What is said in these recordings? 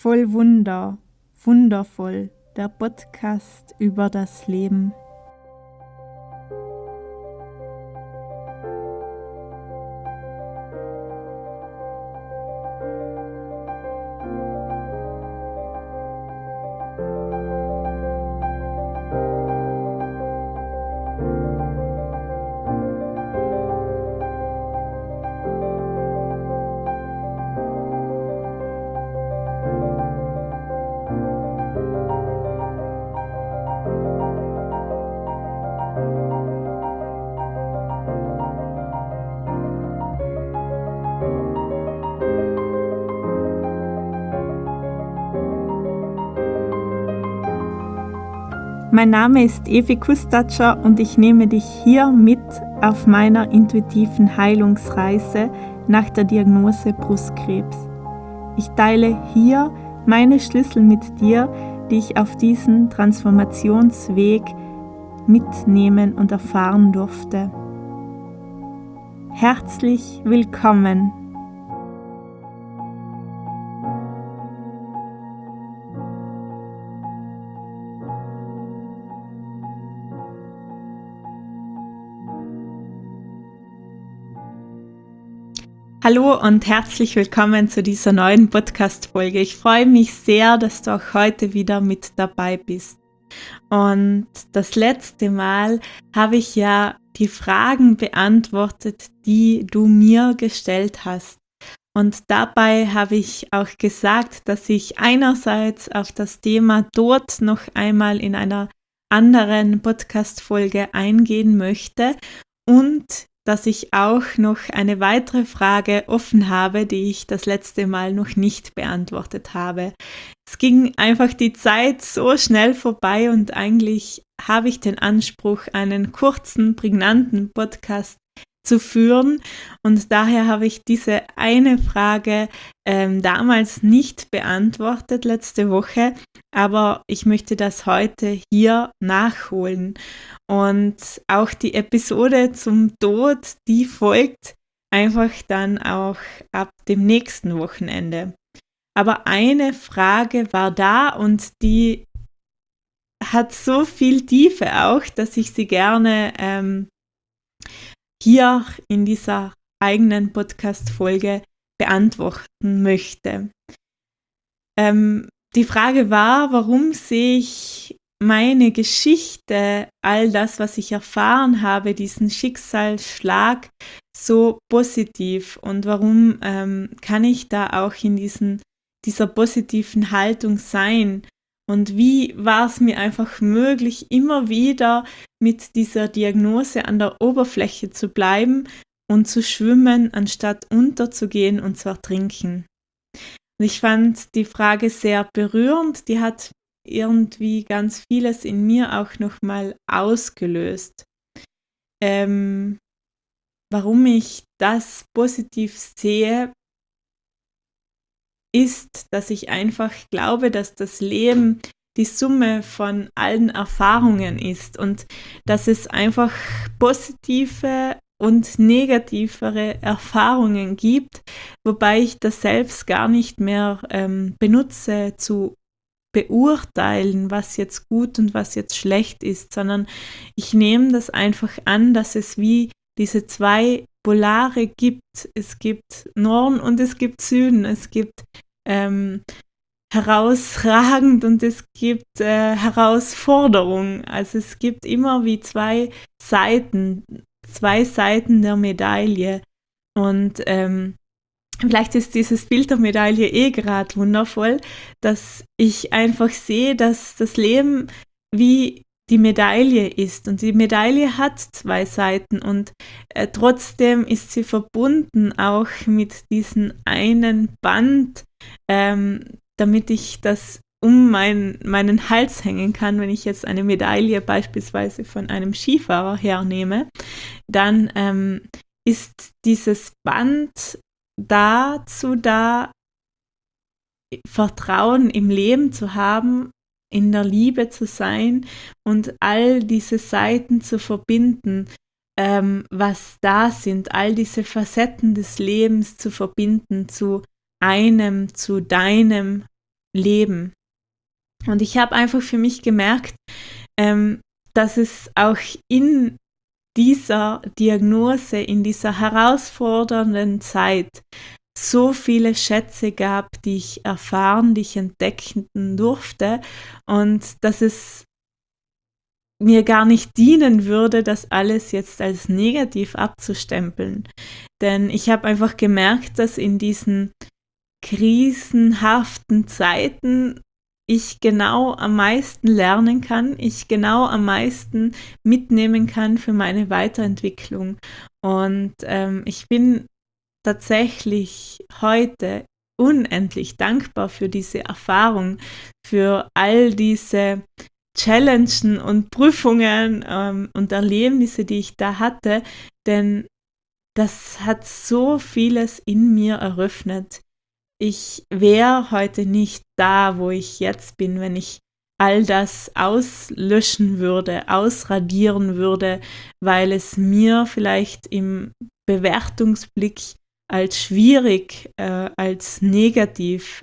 Voll Wunder, wundervoll, der Podcast über das Leben. Mein Name ist Evi Kustatscher und ich nehme dich hier mit auf meiner intuitiven Heilungsreise nach der Diagnose Brustkrebs. Ich teile hier meine Schlüssel mit dir, die ich auf diesen Transformationsweg mitnehmen und erfahren durfte. Herzlich willkommen! Hallo und herzlich willkommen zu dieser neuen Podcast-Folge. Ich freue mich sehr, dass du auch heute wieder mit dabei bist. Und das letzte Mal habe ich ja die Fragen beantwortet, die du mir gestellt hast. Und dabei habe ich auch gesagt, dass ich einerseits auf das Thema Tod noch einmal in einer anderen Podcast-Folge eingehen möchte und dass ich auch noch eine weitere Frage offen habe, die ich das letzte Mal noch nicht beantwortet habe. Es ging einfach die Zeit so schnell vorbei und eigentlich habe ich den Anspruch, einen kurzen, prägnanten Podcast zu führen und daher habe ich diese eine Frage damals nicht beantwortet letzte Woche, aber ich möchte das heute hier nachholen und auch die Episode zum Tod, die folgt einfach dann auch ab dem nächsten Wochenende. Aber eine Frage war da und die hat so viel Tiefe auch, dass ich sie gerne hier in dieser eigenen Podcast-Folge beantworten möchte. Die Frage war, warum sehe ich meine Geschichte, all das, was ich erfahren habe, diesen Schicksalsschlag so positiv und warum kann ich da auch in dieser positiven Haltung sein? Und wie war es mir einfach möglich, immer wieder mit dieser Diagnose an der Oberfläche zu bleiben und zu schwimmen, anstatt unterzugehen und zu ertrinken? Und ich fand die Frage sehr berührend, die hat irgendwie ganz vieles in mir auch nochmal ausgelöst. Warum ich das positiv sehe, ist, dass ich einfach glaube, dass das Leben die Summe von allen Erfahrungen ist und dass es einfach positive und negativere Erfahrungen gibt, wobei ich das selbst gar nicht mehr benutze zu beurteilen, was jetzt gut und was jetzt schlecht ist, sondern ich nehme das einfach an, dass es wie diese zwei Polare gibt. Es gibt Norden und es gibt Süden. Es gibt herausragend und es gibt Herausforderung. Also es gibt immer wie zwei Seiten der Medaille. Und vielleicht ist dieses Bild der Medaille gerade wundervoll, dass ich einfach sehe, dass das Leben wie die Medaille ist und die Medaille hat zwei Seiten und trotzdem ist sie verbunden auch mit diesem einen Band, damit ich das um meinen Hals hängen kann. Wenn ich jetzt eine Medaille beispielsweise von einem Skifahrer hernehme, dann ist dieses Band dazu da, Vertrauen im Leben zu haben, in der Liebe zu sein und all diese Seiten zu verbinden, was da sind, all diese Facetten des Lebens zu verbinden zu einem, zu deinem Leben. Und ich habe einfach für mich gemerkt, dass es auch in dieser Diagnose, in dieser herausfordernden Zeit so viele Schätze gab, die ich erfahren, die ich entdecken durfte, und dass es mir gar nicht dienen würde, das alles jetzt als negativ abzustempeln. Denn ich habe einfach gemerkt, dass in diesen krisenhaften Zeiten ich genau am meisten lernen kann, ich genau am meisten mitnehmen kann für meine Weiterentwicklung. Und ich bin tatsächlich heute unendlich dankbar für diese Erfahrung, für all diese Challenges und Prüfungen und Erlebnisse, die ich da hatte, denn das hat so vieles in mir eröffnet. Ich wäre heute nicht da, wo ich jetzt bin, wenn ich all das auslöschen würde, ausradieren würde, weil es mir vielleicht im Bewertungsblick als schwierig, als negativ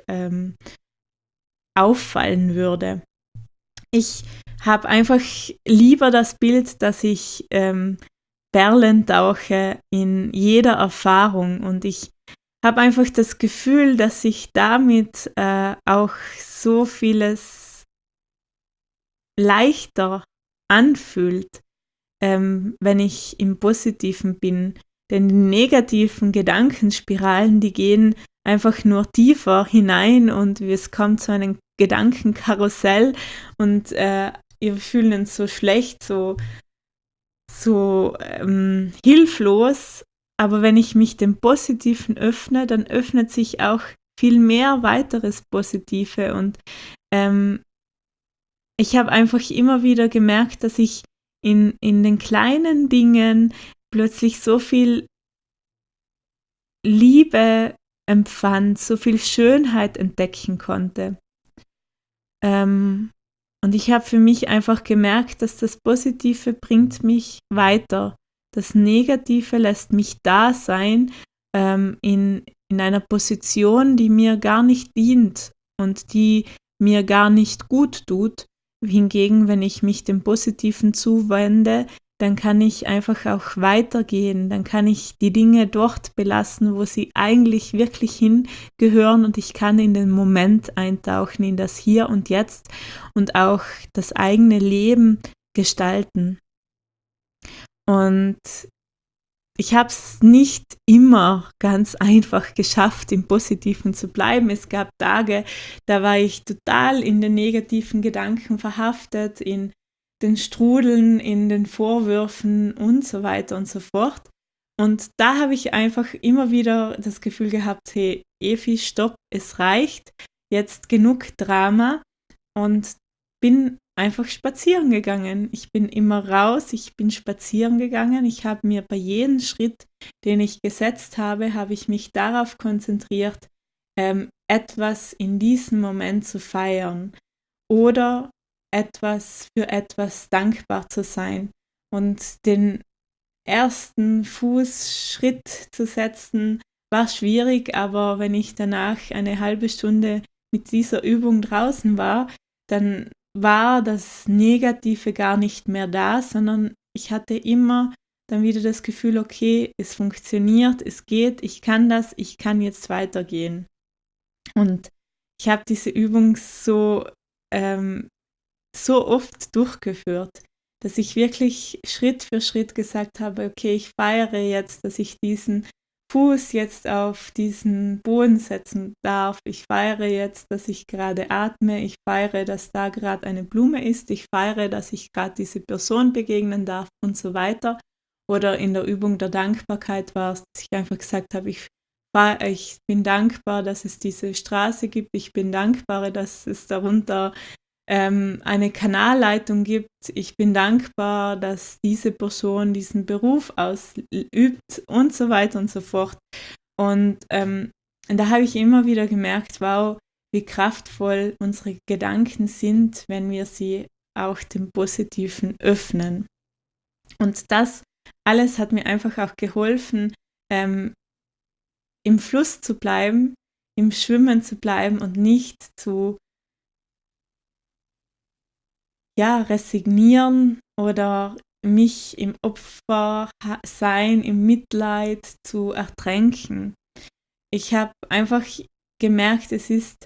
auffallen würde. Ich habe einfach lieber das Bild, dass ich Perlen tauche in jeder Erfahrung, und ich habe einfach das Gefühl, dass sich damit auch so vieles leichter anfühlt, wenn ich im Positiven bin. Denn die negativen Gedankenspiralen, die gehen einfach nur tiefer hinein, und es kommt zu einem Gedankenkarussell, und wir fühlen uns so schlecht, so hilflos. Aber wenn ich mich dem Positiven öffne, dann öffnet sich auch viel mehr weiteres Positive. Und ich habe einfach immer wieder gemerkt, dass ich in den kleinen Dingen plötzlich so viel Liebe empfand, so viel Schönheit entdecken konnte. Und ich habe für mich einfach gemerkt, dass das Positive bringt mich weiter. Das Negative lässt mich da sein, in einer Position, die mir gar nicht dient und die mir gar nicht gut tut. Hingegen, wenn ich mich dem Positiven zuwende, dann kann ich einfach auch weitergehen, dann kann ich die Dinge dort belassen, wo sie eigentlich wirklich hingehören, und ich kann in den Moment eintauchen, in das Hier und Jetzt, und auch das eigene Leben gestalten. Und ich habe es nicht immer ganz einfach geschafft, im Positiven zu bleiben. Es gab Tage, da war ich total in den negativen Gedanken verhaftet, in den Strudeln, in den Vorwürfen und so weiter und so fort. Und da habe ich einfach immer wieder das Gefühl gehabt, hey, Evi, stopp, es reicht, jetzt genug Drama, und bin einfach spazieren gegangen. Ich bin immer raus, ich bin spazieren gegangen. Ich habe mir bei jedem Schritt, den ich gesetzt habe ich mich darauf konzentriert, etwas in diesem Moment zu feiern oder für etwas dankbar zu sein. Und den ersten Fußschritt zu setzen, war schwierig, aber wenn ich danach eine halbe Stunde mit dieser Übung draußen war, dann war das Negative gar nicht mehr da, sondern ich hatte immer dann wieder das Gefühl, okay, es funktioniert, es geht, ich kann das, ich kann jetzt weitergehen. Und ich habe diese Übung so oft durchgeführt, dass ich wirklich Schritt für Schritt gesagt habe, okay, ich feiere jetzt, dass ich diesen Fuß jetzt auf diesen Boden setzen darf. Ich feiere jetzt, dass ich gerade atme. Ich feiere, dass da gerade eine Blume ist. Ich feiere, dass ich gerade diese Person begegnen darf und so weiter. Oder in der Übung der Dankbarkeit war es, dass ich einfach gesagt habe, ich bin dankbar, dass es diese Straße gibt. Ich bin dankbar, dass es darunter eine Kanalleitung gibt. Ich bin dankbar, dass diese Person diesen Beruf ausübt und so weiter und so fort. Und da habe ich immer wieder gemerkt, wow, wie kraftvoll unsere Gedanken sind, wenn wir sie auch dem Positiven öffnen. Und das alles hat mir einfach auch geholfen, im Fluss zu bleiben, im Schwimmen zu bleiben und nicht zu resignieren oder mich im Opfersein, im Mitleid zu ertränken. Ich habe einfach gemerkt, es ist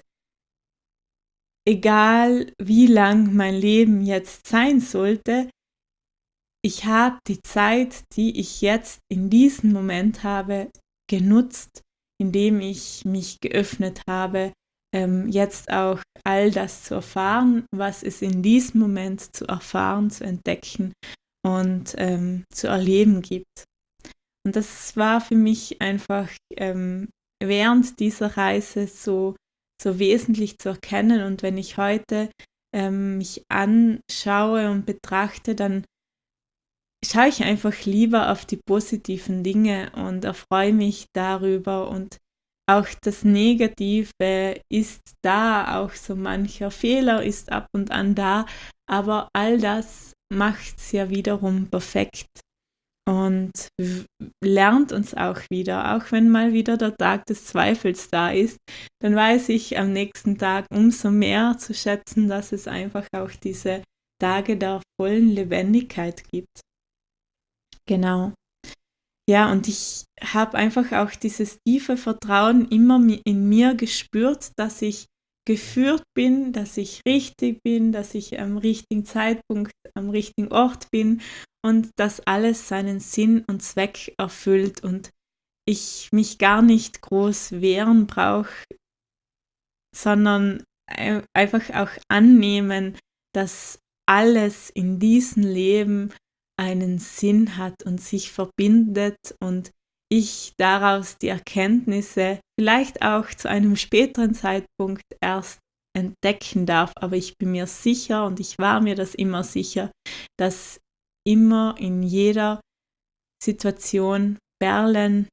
egal, wie lang mein Leben jetzt sein sollte, ich habe die Zeit, die ich jetzt in diesem Moment habe, genutzt, indem ich mich geöffnet habe, jetzt auch all das zu erfahren, was es in diesem Moment zu erfahren, zu entdecken und zu erleben gibt. Und das war für mich einfach während dieser Reise so wesentlich zu erkennen. Und wenn ich heute mich anschaue und betrachte, dann schaue ich einfach lieber auf die positiven Dinge und erfreue mich darüber. Und auch das Negative ist da, auch so mancher Fehler ist ab und an da, aber all das macht es ja wiederum perfekt und lernt uns auch wieder, auch wenn mal wieder der Tag des Zweifels da ist, dann weiß ich am nächsten Tag umso mehr zu schätzen, dass es einfach auch diese Tage der vollen Lebendigkeit gibt. Genau. Ja, und ich habe einfach auch dieses tiefe Vertrauen immer in mir gespürt, dass ich geführt bin, dass ich richtig bin, dass ich am richtigen Zeitpunkt, am richtigen Ort bin und dass alles seinen Sinn und Zweck erfüllt und ich mich gar nicht groß wehren brauche, sondern einfach auch annehmen, dass alles in diesem Leben einen Sinn hat und sich verbindet und ich daraus die Erkenntnisse vielleicht auch zu einem späteren Zeitpunkt erst entdecken darf. Aber ich bin mir sicher und ich war mir das immer sicher, dass immer in jeder Situation Perlen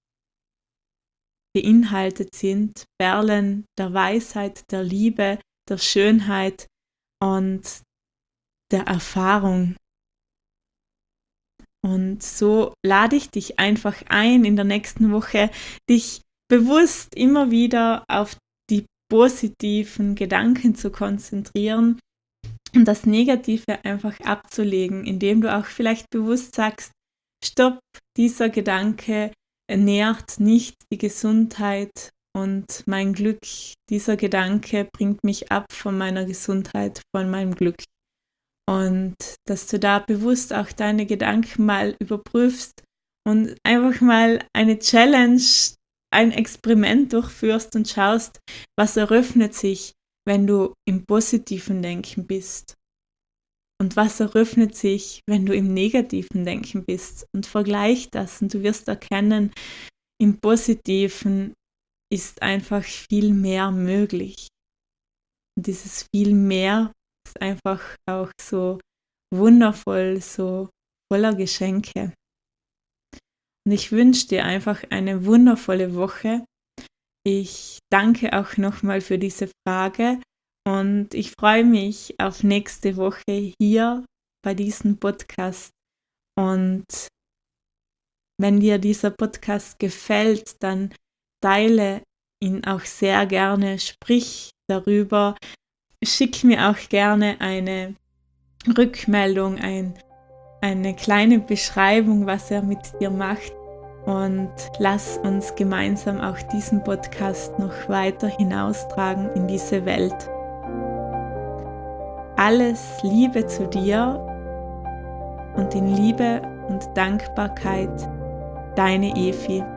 beinhaltet sind, Perlen der Weisheit, der Liebe, der Schönheit und der Erfahrung. Und so lade ich dich einfach ein, in der nächsten Woche dich bewusst immer wieder auf die positiven Gedanken zu konzentrieren und das Negative einfach abzulegen, indem du auch vielleicht bewusst sagst, stopp, dieser Gedanke nährt nicht die Gesundheit und mein Glück. Dieser Gedanke bringt mich ab von meiner Gesundheit, von meinem Glück. Und dass du da bewusst auch deine Gedanken mal überprüfst und einfach mal eine Challenge, ein Experiment durchführst und schaust, was eröffnet sich, wenn du im positiven Denken bist. Und was eröffnet sich, wenn du im negativen Denken bist. Und vergleich das und du wirst erkennen, im Positiven ist einfach viel mehr möglich. Und dieses viel mehr ist einfach auch so wundervoll, so voller Geschenke. Und ich wünsche dir einfach eine wundervolle Woche. Ich danke auch nochmal für diese Frage und ich freue mich auf nächste Woche hier bei diesem Podcast. Und wenn dir dieser Podcast gefällt, dann teile ihn auch sehr gerne, sprich darüber, schick mir auch gerne eine Rückmeldung, eine kleine Beschreibung, was er mit dir macht und lass uns gemeinsam auch diesen Podcast noch weiter hinaustragen in diese Welt. Alles Liebe zu dir und in Liebe und Dankbarkeit, deine Evi.